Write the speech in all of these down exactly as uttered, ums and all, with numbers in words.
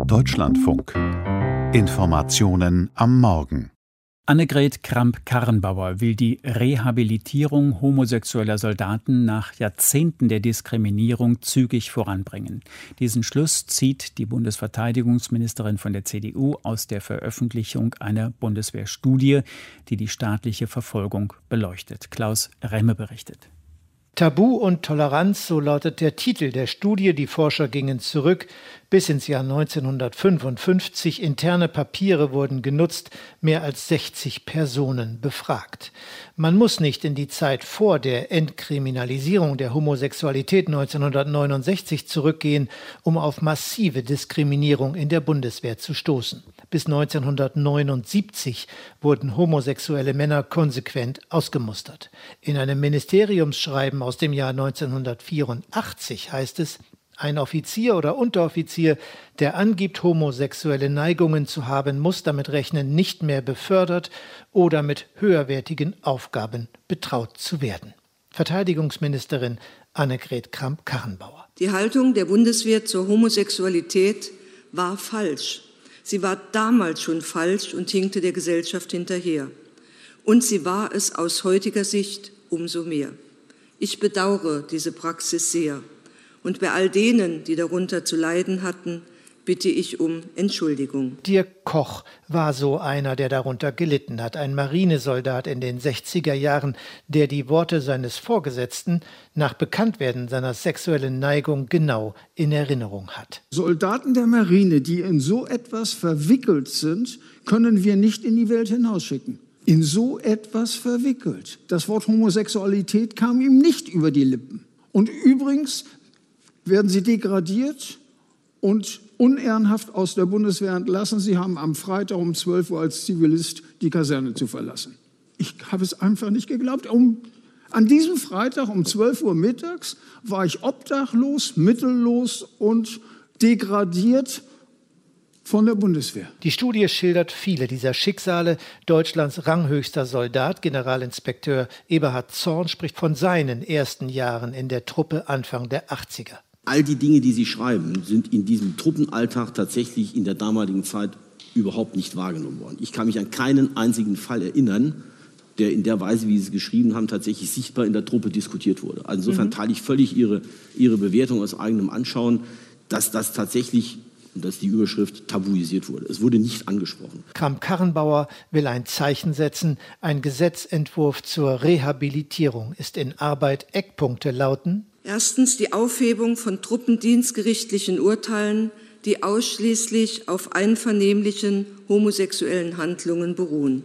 Deutschlandfunk. Informationen am Morgen. Annegret Kramp-Karrenbauer will die Rehabilitierung homosexueller Soldaten nach Jahrzehnten der Diskriminierung zügig voranbringen. Diesen Schluss zieht die Bundesverteidigungsministerin von der C D U aus der Veröffentlichung einer Bundeswehrstudie, die die staatliche Verfolgung beleuchtet. Klaus Remme berichtet. Tabu und Toleranz, so lautet der Titel der Studie. Die Forscher gingen zurück bis ins Jahr neunzehnhundertfünfundfünfzig. Interne Papiere wurden genutzt, mehr als sechzig Personen befragt. Man muss nicht in die Zeit vor der Entkriminalisierung der Homosexualität neunzehnhundertneunundsechzig zurückgehen, um auf massive Diskriminierung in der Bundeswehr zu stoßen. Bis neunzehnhundertneunundsiebzig wurden homosexuelle Männer konsequent ausgemustert. In einem Ministeriumsschreiben aus dem Jahr neunzehnhundertvierundachtzig heißt es: Ein Offizier oder Unteroffizier, der angibt, homosexuelle Neigungen zu haben, muss damit rechnen, nicht mehr befördert oder mit höherwertigen Aufgaben betraut zu werden. Verteidigungsministerin Annegret Kramp-Karrenbauer. Die Haltung der Bundeswehr zur Homosexualität war falsch. Sie war damals schon falsch und hinkte der Gesellschaft hinterher. Und sie war es aus heutiger Sicht umso mehr. Ich bedauere diese Praxis sehr. Und bei all denen, die darunter zu leiden hatten, bitte ich um Entschuldigung. Dirk Koch war so einer, der darunter gelitten hat. Ein Marinesoldat in den sechziger Jahren, der die Worte seines Vorgesetzten nach Bekanntwerden seiner sexuellen Neigung genau in Erinnerung hat. Soldaten der Marine, die in so etwas verwickelt sind, können wir nicht in die Welt hinausschicken. In so etwas verwickelt. Das Wort Homosexualität kam ihm nicht über die Lippen. Und übrigens werden sie degradiert und unehrenhaft aus der Bundeswehr entlassen. Sie haben am Freitag um zwölf Uhr als Zivilist die Kaserne zu verlassen. Ich habe es einfach nicht geglaubt. Um, an diesem Freitag um zwölf Uhr mittags war ich obdachlos, mittellos und degradiert von der Bundeswehr. Die Studie schildert viele dieser Schicksale. Deutschlands ranghöchster Soldat, Generalinspekteur Eberhard Zorn, spricht von seinen ersten Jahren in der Truppe Anfang der achtziger. All die Dinge, die Sie schreiben, sind in diesem Truppenalltag tatsächlich in der damaligen Zeit überhaupt nicht wahrgenommen worden. Ich kann mich an keinen einzigen Fall erinnern, der in der Weise, wie Sie es geschrieben haben, tatsächlich sichtbar in der Truppe diskutiert wurde. Also insofern mhm. teile ich völlig Ihre, Ihre Bewertung aus eigenem Anschauen, dass das tatsächlich, und das ist die Überschrift, tabuisiert wurde. Es wurde nicht angesprochen. Kramp-Karrenbauer will ein Zeichen setzen. Ein Gesetzentwurf zur Rehabilitierung ist in Arbeit. Eckpunkte lauten: Erstens die Aufhebung von truppendienstgerichtlichen Urteilen, die ausschließlich auf einvernehmlichen homosexuellen Handlungen beruhen.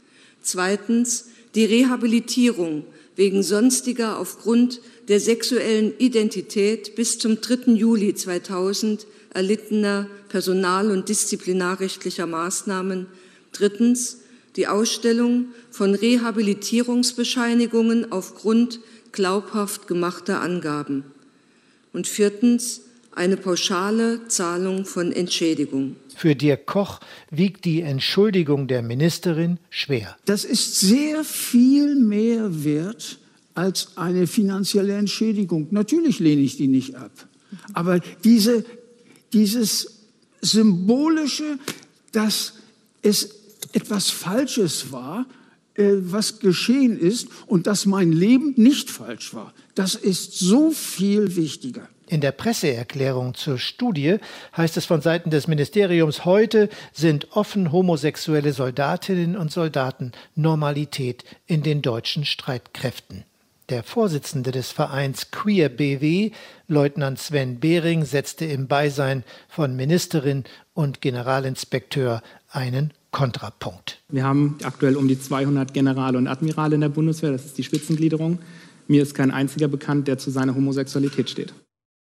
Zweitens die Rehabilitierung wegen sonstiger aufgrund der sexuellen Identität bis zum dritten Juli zweitausend erlittener personal- und disziplinarrechtlicher Maßnahmen. Drittens die Ausstellung von Rehabilitierungsbescheinigungen aufgrund glaubhaft gemachter Angaben. Und viertens eine pauschale Zahlung von Entschädigung. Für Dirk Koch wiegt die Entschuldigung der Ministerin schwer. Das ist sehr viel mehr wert als eine finanzielle Entschädigung. Natürlich lehne ich die nicht ab. Aber diese, dieses Symbolische, dass es etwas Falsches war, was geschehen ist und dass mein Leben nicht falsch war, das ist so viel wichtiger. In der Presseerklärung zur Studie heißt es von Seiten des Ministeriums: Heute sind offen homosexuelle Soldatinnen und Soldaten Normalität in den deutschen Streitkräften. Der Vorsitzende des Vereins Queer B W, Leutnant Sven Behring, setzte im Beisein von Ministerin und Generalinspekteur einen Kontrapunkt. Wir haben aktuell um die zweihundert Generale und Admirale in der Bundeswehr, das ist die Spitzengliederung. Mir ist kein einziger bekannt, der zu seiner Homosexualität steht.